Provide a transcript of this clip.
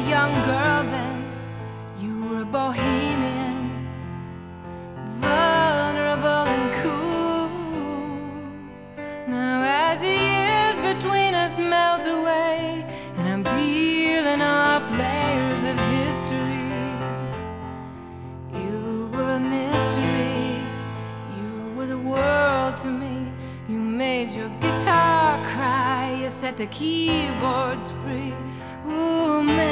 young girl then. You were a bohemian, vulnerable and cool. Now as the years between us melt away, and I'm peeling off layers of history, you were a mystery. You were the world to me. You made your guitar cry. You set the keyboards free. Ooh, man.